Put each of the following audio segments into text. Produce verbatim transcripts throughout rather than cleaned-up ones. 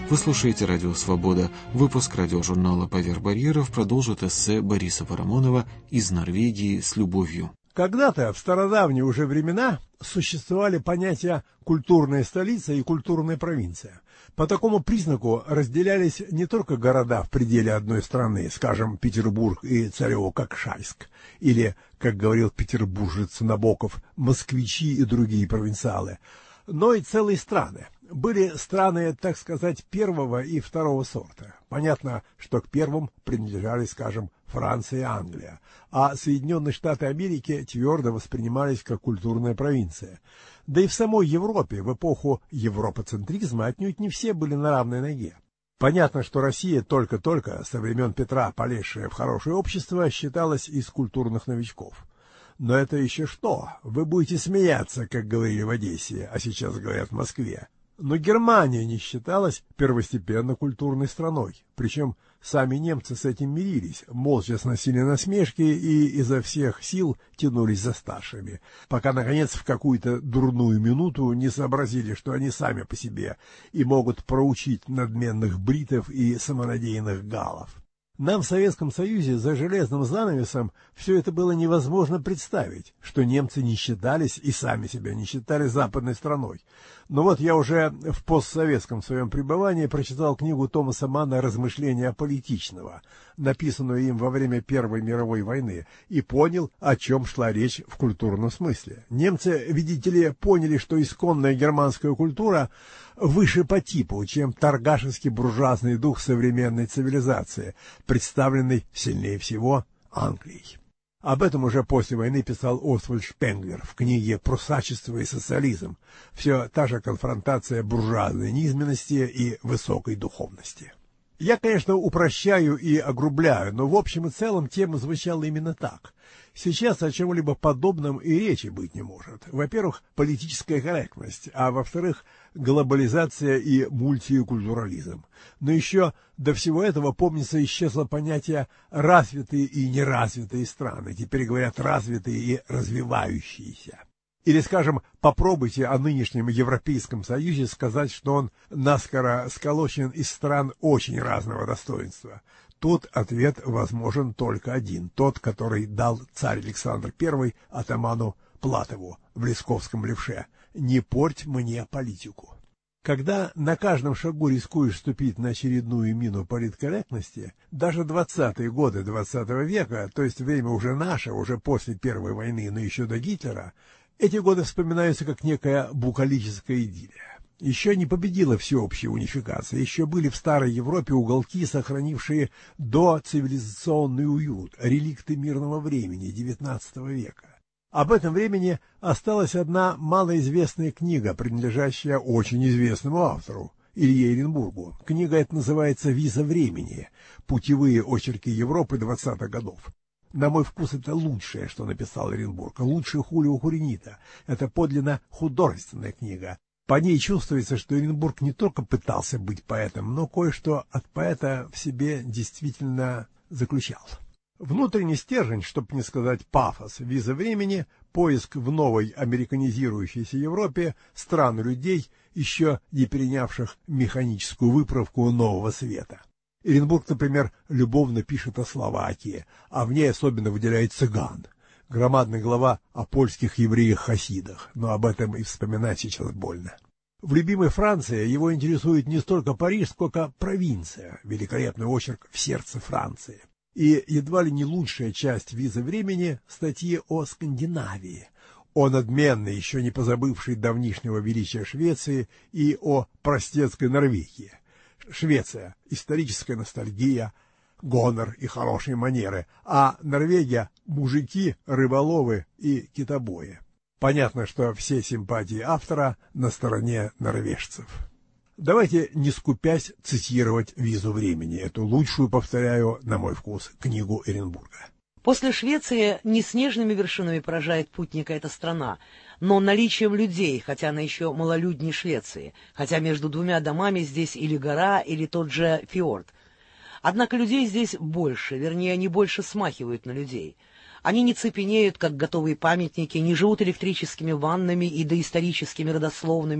Вы слушаете «Радио Свобода». Выпуск радиожурнала «Поверх барьеров» продолжит эссе Бориса Парамонова «Из Норвегии с любовью». Когда-то, в стародавние уже времена, существовали понятия «культурная столица» и «культурная провинция». По такому признаку разделялись не только города в пределе одной страны, скажем, Петербург и Царево-Кокшайск, или, как говорил петербуржец Набоков, москвичи и другие провинциалы, но и целые страны. Были страны, так сказать, первого и второго сорта. Понятно, что к первым принадлежали, скажем, Франция и Англия, а Соединенные Штаты Америки твердо воспринимались как культурная провинция. Да и в самой Европе в эпоху европоцентризма отнюдь не все были на равной ноге. Понятно, что Россия только-только со времен Петра, полезшая в хорошее общество, считалась из культурных новичков. Но это еще что? Вы будете смеяться, как говорили в Одессе, а сейчас говорят в Москве. Но Германия не считалась первостепенно культурной страной, причем сами немцы с этим мирились, молча сносили насмешки и изо всех сил тянулись за старшими, пока, наконец, в какую-то дурную минуту не сообразили, что они сами по себе и могут проучить надменных бритов и самонадеянных галлов. Нам в Советском Союзе за железным занавесом все это было невозможно представить, что немцы не считались и сами себя не считали западной страной. Но вот я уже в постсоветском своем пребывании прочитал книгу Томаса Манна «Размышления политичного», написанную им во время Первой мировой войны, и понял, о чем шла речь в культурном смысле. Немцы, видите ли, поняли, что исконная германская культура выше по типу, чем торгашеский буржуазный дух современной цивилизации, представленный сильнее всего Англией. Об этом уже после войны писал Освальд Шпенглер в книге «Прусачество и социализм». Все та же конфронтация буржуазной низменности и высокой духовности. Я, конечно, упрощаю и огрубляю, но в общем и целом тема звучала именно так. Сейчас о чем-либо подобном и речи быть не может. Во-первых, политическая корректность, а во-вторых, глобализация и мультикультурализм. Но еще до всего этого, помнится, исчезло понятие «развитые и неразвитые страны». Теперь говорят «развитые и развивающиеся». Или, скажем, попробуйте о нынешнем Европейском Союзе сказать, что он наскоро сколочен из стран очень разного достоинства. Тут ответ возможен только один, тот, который дал царь Александр Первый атаману Платову в Лесковском левше: «Не порть мне политику». Когда на каждом шагу рискуешь ступить на очередную мину политкорректности, даже двадцатые годы двадцатого века, то есть время уже наше, уже после Первой войны, но еще до Гитлера, эти годы вспоминаются как некая букалическая идиллия. Еще не победила всеобщая унификация, еще были в старой Европе уголки, сохранившие доцивилизационный уют, реликты мирного времени девятнадцатого века. Об этом времени осталась одна малоизвестная книга, принадлежащая очень известному автору, Илье Эренбургу. Книга эта называется «Виза времени. Путевые очерки Европы двадцатых годов». На мой вкус, это лучшее, что написал Эренбург, лучше Хулио Куренита. Это подлинно художественная книга. По ней чувствуется, что Эренбург не только пытался быть поэтом, но кое-что от поэта в себе действительно заключал. Внутренний стержень, чтобы не сказать пафос, «Виза времени», поиск в новой американизирующейся Европе стран и людей, еще не перенявших механическую выправку нового света. Эренбург, например, любовно пишет о Словакии, а в ней особенно выделяет цыган. Громадная глава о польских евреях-хасидах, но об этом и вспоминать сейчас больно. В любимой Франции его интересует не столько Париж, сколько провинция, великолепный очерк «В сердце Франции». И едва ли не лучшая часть «Визы времени» — статьи о Скандинавии, о надменной, еще не позабывшей давнишнего величия Швеции, и о простецкой Норвегии. Швеция — историческая ностальгия, гонор и хорошие манеры, а Норвегия — мужики, рыболовы и китобои. Понятно, что все симпатии автора на стороне норвежцев. Давайте, не скупясь, цитировать «Визу времени», эту лучшую, повторяю, на мой вкус, книгу Эренбурга. После Швеции не снежными вершинами поражает путника эта страна, но наличием людей, хотя она еще малолюднее Швеции, хотя между двумя домами здесь или гора, или тот же фьорд. Однако людей здесь больше, вернее, они больше смахивают на людей. Они не цепенеют, как готовые памятники, не живут электрическими ваннами и доисторическими родословными,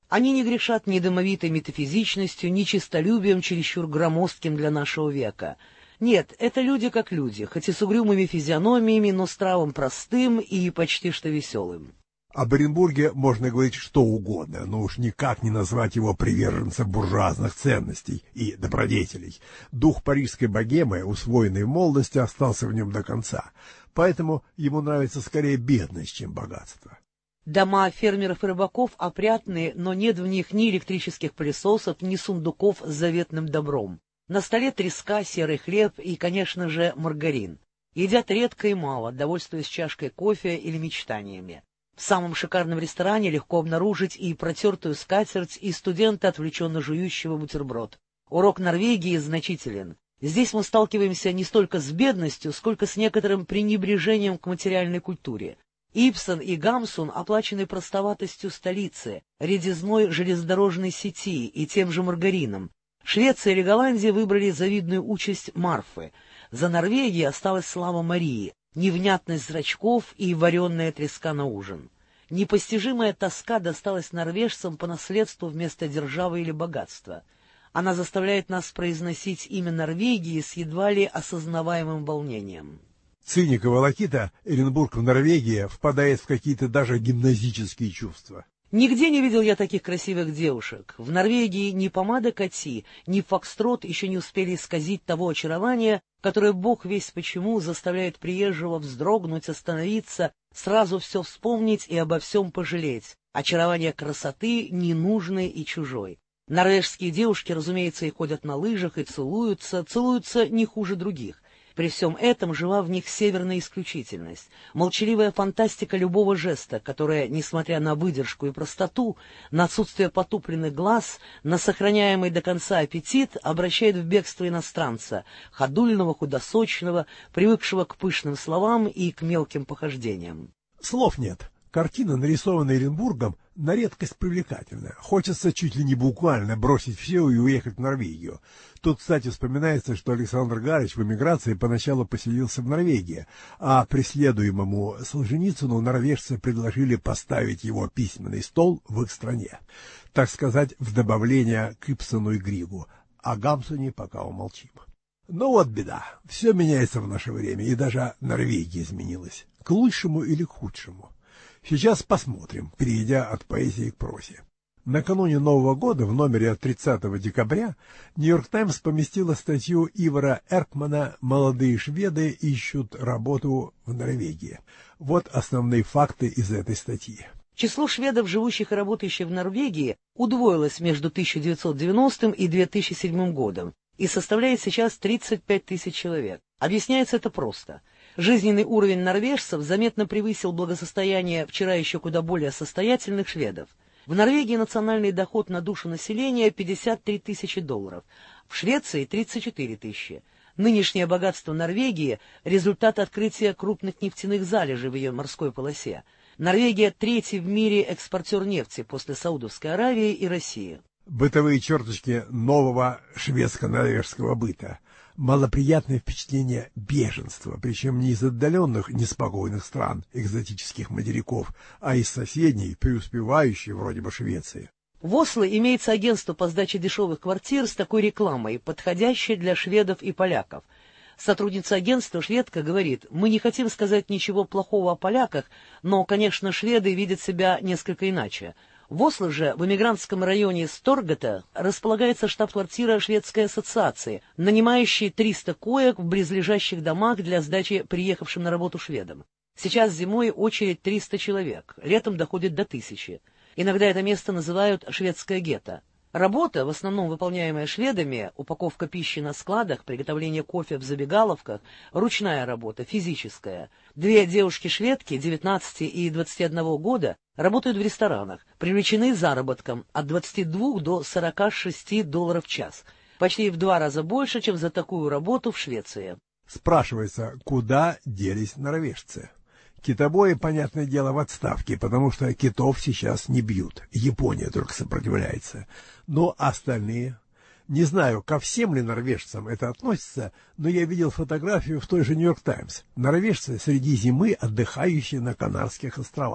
Они не грешат ни домовитой метафизичностью, ни честолюбием, чересчур громоздким для нашего века. Нет, это люди как люди, хоть и с угрюмыми физиономиями, но с нравом простым и почти что веселым. Об Оренбурге можно говорить что угодно, но уж никак не назвать его приверженцем буржуазных ценностей и добродетелей. Дух парижской богемы, усвоенный в молодости, остался в нем до конца, поэтому ему нравится скорее бедность, чем богатство. Дома фермеров и рыбаков опрятные, но нет в них ни электрических пылесосов, ни сундуков с заветным добром. На столе треска, серый хлеб и, конечно же, маргарин. Едят редко и мало, довольствуясь чашкой кофе или мечтаниями. В самом шикарном ресторане легко обнаружить и протертую скатерть, и студента, отвлеченно жующего бутерброд. Урок Норвегии значителен. Здесь мы сталкиваемся не столько с бедностью, сколько с некоторым пренебрежением к материальной культуре. Ибсен и Гамсун оплачены простоватостью столицы, редизной железнодорожной сети и тем же маргарином. Швеция или Голландия выбрали завидную участь Марфы. За Норвегией осталась слава Марии, невнятность зрачков и вареная треска на ужин. Непостижимая тоска досталась норвежцам по наследству вместо державы или богатства. Она заставляет нас произносить имя Норвегии с едва ли осознаваемым волнением. Циник и волокита, Оренбург в Норвегии впадает в какие-то даже гимназические чувства. Нигде не видел я таких красивых девушек. В Норвегии ни помада Кати, ни фокстрот еще не успели исказить того очарования, которое бог весть почему заставляет приезжего вздрогнуть, остановиться, сразу все вспомнить и обо всем пожалеть. Очарование красоты ненужной и чужой. Норвежские девушки, разумеется, и ходят на лыжах, и целуются, целуются не хуже других. При всем этом жива в них северная исключительность, молчаливая фантастика любого жеста, которая, несмотря на выдержку и простоту, на отсутствие потупленных глаз, на сохраняемый до конца аппетит, обращает в бегство иностранца, ходульного, худосочного, привыкшего к пышным словам и к мелким похождениям. Слов нет. Картина, нарисованная Оренбургом, на редкость привлекательная. Хочется чуть ли не буквально бросить все и уехать в Норвегию. Тут, кстати, вспоминается, что Александр Гарич в эмиграции поначалу поселился в Норвегии, а преследуемому Солженицыну норвежцы предложили поставить его письменный стол в их стране. Так сказать, в добавление к Ибсену и Григу. О Гамсуне пока умолчим. Но вот беда. Все меняется в наше время, и даже Норвегия изменилась. К лучшему или к худшему. Сейчас посмотрим, перейдя от поэзии к прозе. Накануне Нового года в номере от тридцатого декабря «Нью-Йорк Таймс» поместила статью Ивара Эркмана «Молодые шведы ищут работу в Норвегии». Вот основные факты из этой статьи. Число шведов, живущих и работающих в Норвегии, удвоилось между тысяча девятьсот девяностым и две тысячи седьмым годом и составляет сейчас тридцать пять тысяч человек. Объясняется это просто. Жизненный уровень норвежцев заметно превысил благосостояние вчера еще куда более состоятельных шведов. В Норвегии национальный доход на душу населения пятьдесят три тысячи долларов, в Швеции тридцать четыре тысячи. Нынешнее богатство Норвегии – результат открытия крупных нефтяных залежей в ее морской полосе. Норвегия – третий в мире экспортер нефти после Саудовской Аравии и России. Бытовые черточки нового шведско-норвежского быта. Малоприятное впечатление беженства, причем не из отдаленных, неспокойных стран, экзотических материков, а из соседней, преуспевающей вроде бы Швеции. В Осло имеется агентство по сдаче дешевых квартир с такой рекламой, подходящей для шведов и поляков. Сотрудница агентства, шведка, говорит: «Мы не хотим сказать ничего плохого о поляках, но, конечно, шведы видят себя несколько иначе». В Осло же, в эмигрантском районе Сторгата, располагается штаб-квартира шведской ассоциации, нанимающей триста коек в близлежащих домах для сдачи приехавшим на работу шведам. Сейчас зимой очередь триста человек, летом доходит до тысячи. Иногда это место называют «шведское гетто». Работа, в основном выполняемая шведами, упаковка пищи на складах, приготовление кофе в забегаловках, ручная работа, физическая. Две девушки-шведки, девятнадцати и двадцати одного года, работают в ресторанах, привлечены заработком от двадцати двух до сорока шести долларов в час, почти в два раза больше, чем за такую работу в Швеции. Спрашивается, куда делись норвежцы? Китобои, понятное дело, в отставке, потому что китов сейчас не бьют. Япония только сопротивляется. Но остальные... Не знаю, ко всем ли норвежцам это относится, но я видел фотографию в той же «Нью-Йорк Таймс». Норвежцы среди зимы, отдыхающие на Канарских островах.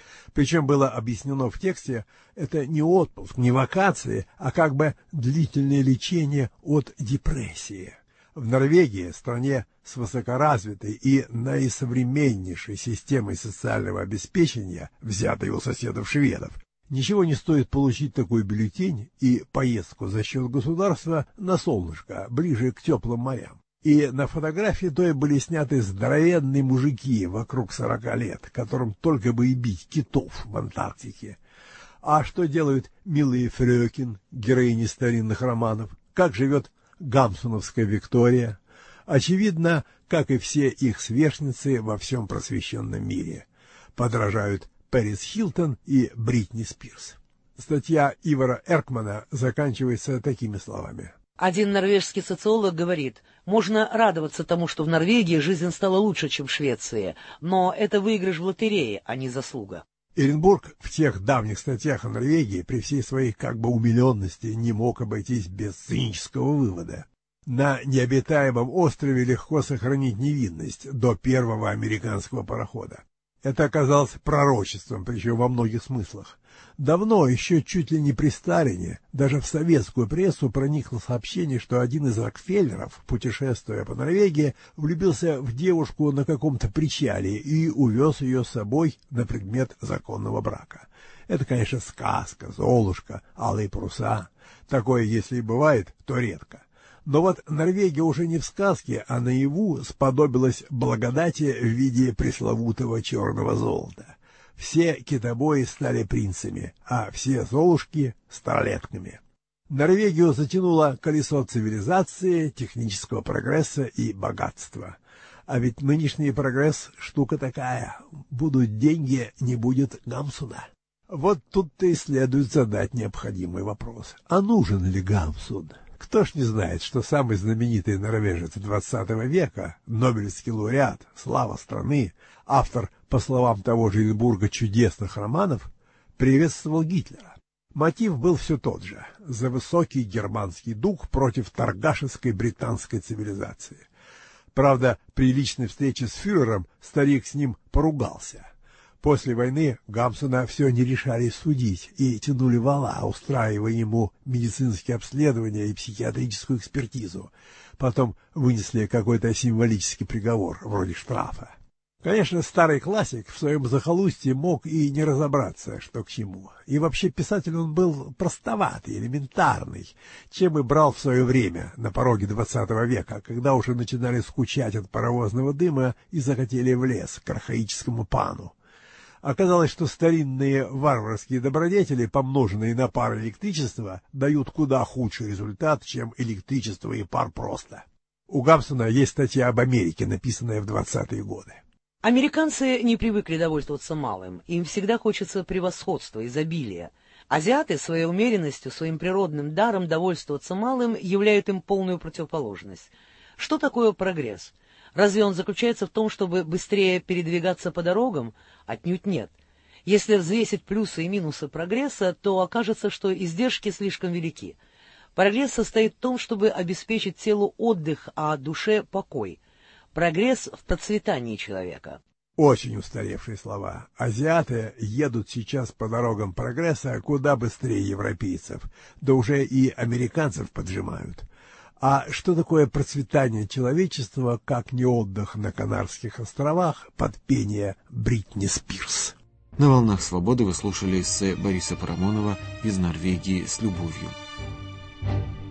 Причем было объяснено в тексте, это не отпуск, не вакации, а как бы длительное лечение от депрессии. В Норвегии, стране с высокоразвитой и наисовременнейшей системой социального обеспечения, взятой у соседов-шведов, ничего не стоит получить такой бюллетень и поездку за счет государства на солнышко, ближе к теплым морям. И на фотографии той были сняты здоровенные мужики вокруг сорока лет, которым только бы и бить китов в Антарктике. А что делают милые Фрёкин, героини старинных романов? Как живет гамсуновская Виктория? Очевидно, как и все их сверстницы во всем просвещенном мире. Подражают Пэрис Хилтон и Бритни Спирс. Статья Ивара Эркмана заканчивается такими словами. Один норвежский социолог говорит, можно радоваться тому, что в Норвегии жизнь стала лучше, чем в Швеции, но это выигрыш в лотерее, а не заслуга. Эренбург в тех давних статьях о Норвегии при всей своей как бы умиленности не мог обойтись без цинического вывода. На необитаемом острове легко сохранить невинность до первого американского парохода. Это оказалось пророчеством, причем во многих смыслах. Давно, еще чуть ли не при Сталине, даже в советскую прессу проникло сообщение, что один из Рокфеллеров, путешествуя по Норвегии, влюбился в девушку на каком-то причале и увез ее с собой на предмет законного брака. Это, конечно, сказка, Золушка, алые паруса. Такое, если и бывает, то редко. Но вот Норвегия уже не в сказке, а наяву сподобилась благодати в виде пресловутого черного золота. Все китобои стали принцами, а все золушки — старлетками. Норвегию затянуло колесо цивилизации, технического прогресса и богатства. А ведь нынешний прогресс — штука такая. Будут деньги, не будет Гамсуна. Вот тут-то и следует задать необходимый вопрос. А нужен ли Гамсун? Кто ж не знает, что самый знаменитый норвежец двадцатого века, нобелевский лауреат, слава страны, автор, по словам того же Эренбурга, чудесных романов, приветствовал Гитлера. Мотив был все тот же – за высокий германский дух против торгашеской британской цивилизации. Правда, при личной встрече с фюрером старик с ним поругался. После войны Гамсуна все не решались судить и тянули вала, устраивая ему медицинские обследования и психиатрическую экспертизу. Потом вынесли какой-то символический приговор, вроде штрафа. Конечно, старый классик в своем захолустье мог и не разобраться, что к чему. И вообще писатель он был простоватый, элементарный, чем и брал в свое время, на пороге двадцатого века, когда уже начинали скучать от паровозного дыма и захотели в лес к архаическому пану. Оказалось, что старинные варварские добродетели, помноженные на пар электричества, дают куда худший результат, чем электричество и пар просто. У Гамсуна есть статья об Америке, написанная в двадцатые годы. Американцы не привыкли довольствоваться малым, им всегда хочется превосходства, изобилия. Азиаты своей умеренностью, своим природным даром довольствоваться малым являют им полную противоположность. Что такое прогресс? Разве он заключается в том, чтобы быстрее передвигаться по дорогам? Отнюдь нет. Если взвесить плюсы и минусы прогресса, то окажется, что издержки слишком велики. Прогресс состоит в том, чтобы обеспечить телу отдых, а душе покой. Прогресс в процветании человека. Очень устаревшие слова. Азиаты едут сейчас по дорогам прогресса куда быстрее европейцев, да уже и американцев поджимают. А что такое процветание человечества, как не отдых на Канарских островах под пение Бритни Спирс? На «Волнах свободы» вы слушали эссе Бориса Парамонова «Из Норвегии с любовью».